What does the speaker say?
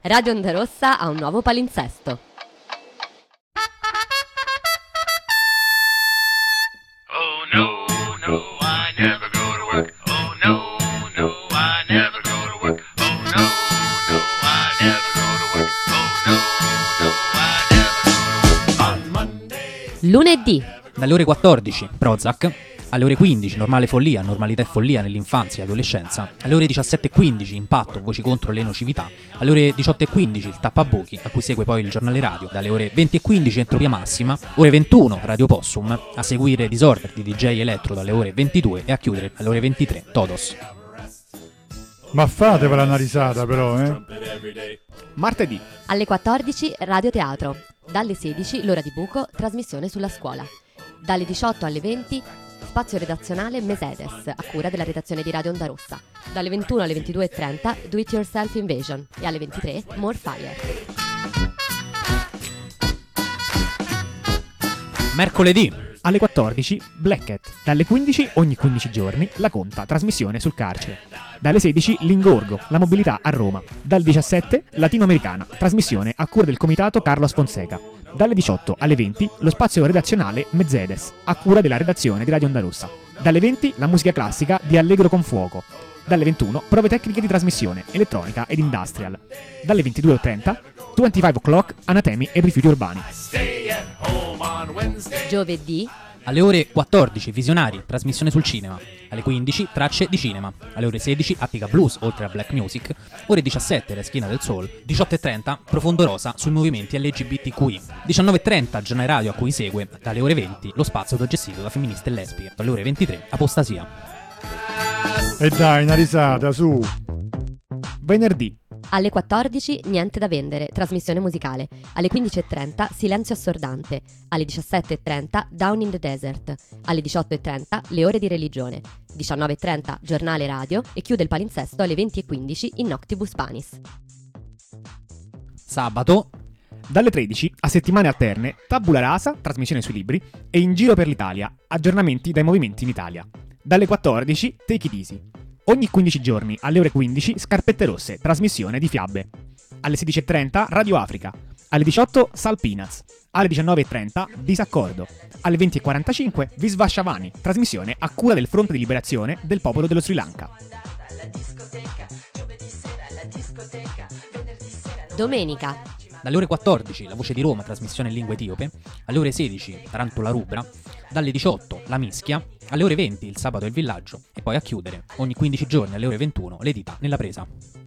Radio Onda Rossa ha un nuovo palinsesto. Oh no, no, I never go to work. Oh no, no, I never go to work. Oh no, no, I never go to work. Oh no, no, I never go to work. On Monday. Lunedì. Dalle ore 14 Prozac, alle ore 15 Normale Follia, Normalità e Follia nell'infanzia e adolescenza, alle ore 17:15 Impatto, Voci contro le nocività, alle ore 18:15 il Tappabuchi, a cui segue poi il giornale radio, dalle ore 20:15 Entropia Massima, ore 21 Radio Possum, a seguire Disorder di DJ Electro dalle ore 22 e a chiudere alle ore 23 Todos. Ma fatevela una risata però, Martedì. Alle 14 Radio Teatro. Dalle 16 l'ora di buco, trasmissione sulla scuola. Dalle 18 alle 20 spazio redazionale Mesedes, a cura della redazione di Radio Onda Rossa. Dalle 21 alle 22:30 Do It Yourself Invasion e alle 23 More Fire. Mercoledì. Alle 14 Black Cat. Dalle 15 ogni 15 giorni La Conta, trasmissione sul carcere. Dalle 16 L'Ingorgo, la mobilità a Roma. Dal 17 Latinoamericana, trasmissione a cura del comitato Carlos Fonseca. Dalle 18 alle 20 lo spazio redazionale Mezzedes, a cura della redazione di Radio Onda Rossa. Dalle 20 la musica classica di Allegro con Fuoco. Dalle 21 prove tecniche di trasmissione, elettronica ed industrial. Dalle 22:30 25 O'Clock, Anatemi e rifiuti urbani. Giovedì. Alle ore 14 Visionari, trasmissione sul cinema. Alle 15 Tracce di cinema. Alle ore 16 Attica Blues, oltre a Black Music. Ore 17 La Schiena del Soul. 18:30 Profondo Rosa sui movimenti LGBTQI. 19:30 Giornale Radio, a cui segue dalle ore 20 lo spazio gestito da femministe e lesbiche. Alle ore 23 Apostasia. E dai, una risata, su. Venerdì. Alle 14 Niente da vendere, trasmissione musicale. Alle 15:30 Silenzio assordante. Alle 17:30 Down in the Desert. Alle 18:30 Le ore di religione. 19:30 Giornale radio e chiude il palinsesto alle 20:15 in Noctibus Panis. Sabato. Dalle 13 a settimane alterne Tabula Rasa, trasmissione sui libri, e In giro per l'Italia, aggiornamenti dai movimenti in Italia. Dalle 14 Take it easy. Ogni 15 giorni alle ore 15 Scarpette Rosse, trasmissione di fiabe. Alle 16:30 Radio Africa. Alle 18 Sal Peanuts. Alle 19:30 Disaccordo. Alle 20:45 Visvashavani, trasmissione a cura del Fronte di Liberazione del Popolo dello Sri Lanka. Domenica. Dalle ore 14 La Voce di Roma, trasmissione in lingua etiope. Alle ore 16 Tarantula Rubra. Dalle 18 La Mischia. Alle ore 20 Il Sabato e il Villaggio. E poi a chiudere ogni 15 giorni alle ore 21 Le Dita nella Presa.